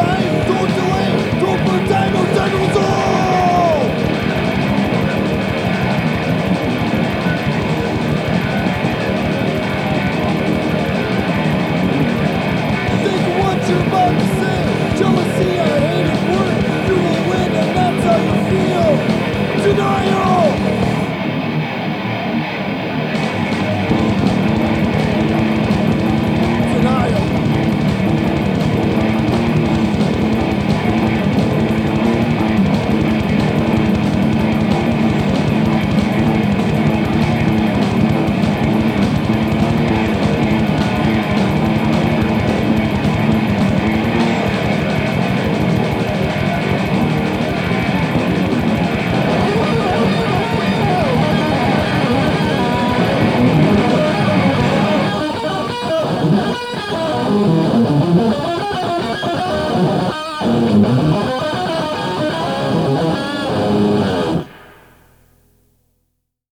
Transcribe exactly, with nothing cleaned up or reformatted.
survive. Don't delay. Don't put time. No time. No time. You're about to say jealousy, I hate it, word. You will win, and that's how you feel. Denial. Denial. Thank you.